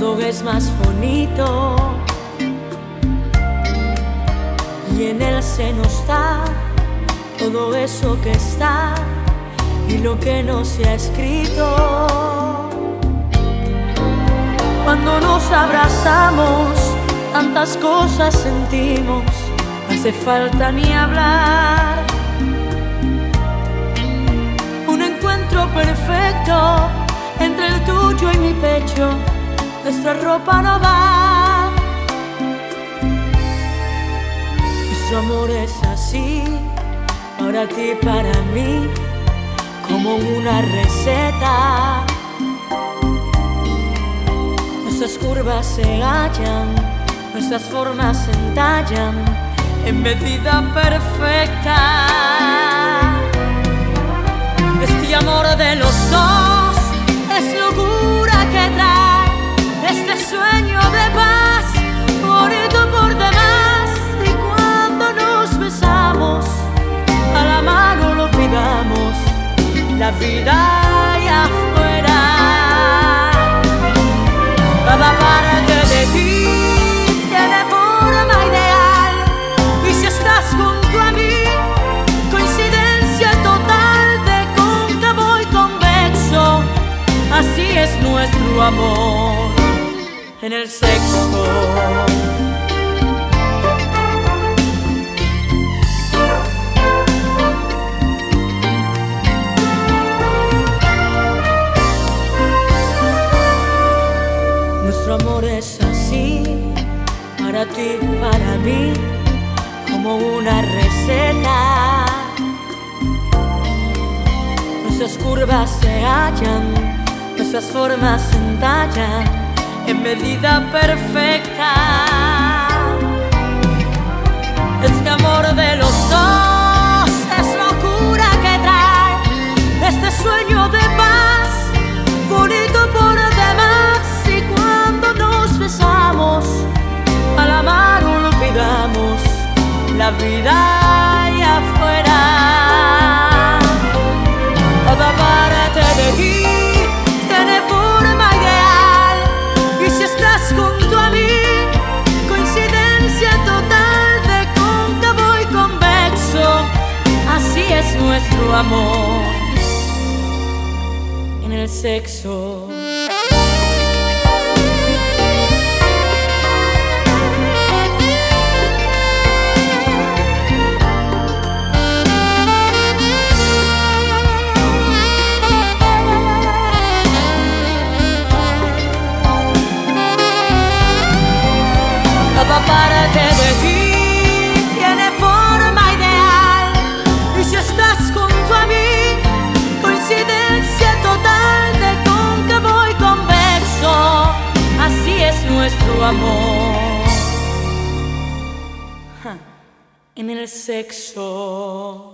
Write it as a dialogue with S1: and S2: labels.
S1: todo es más bonito y en él se nos da todo eso que está y lo que no se ha escrito. Cuando nos abrazamos, tantas cosas sentimos, no hace falta ni hablar. Un encuentro perfecto entre el tuyo y mi pecho, nuestra ropa no va. Nuestro amor es así, para ti y para mí, como una receta. Nuestras curvas se hallan, nuestras formas se entallan en medida perfecta. Este amor de los dos es locura que trae este sueño de paz, bonito por demás. Y cuando nos besamos, a la mano lo olvidamos, la vida allá afuera. Cada parte de ti tiene forma ideal, y si estás junto a mí, coincidencia total de cóncavo y convexo. Así es nuestro amor en el sexo. Nuestro amor es así, para ti y para mí, como una receta. Nuestras curvas se hallan, nuestras formas se entallan en medida perfecta. Este amor de los dos es locura que trae este sueño de paz, bonito por demás. Y cuando nos besamos, a la mano lo olvidamos, la vida allá afuera. Cada parte de ti tiene forma ideal, y si estás junto a mí, coincidencia total de cóncavo y convexo. Así es nuestro amor en el sexo. Cada parte de ti tiene forma ideal, y si estás junto a mí, coincidencia total de cóncavo y convexo. Así es nuestro amor en el sexo.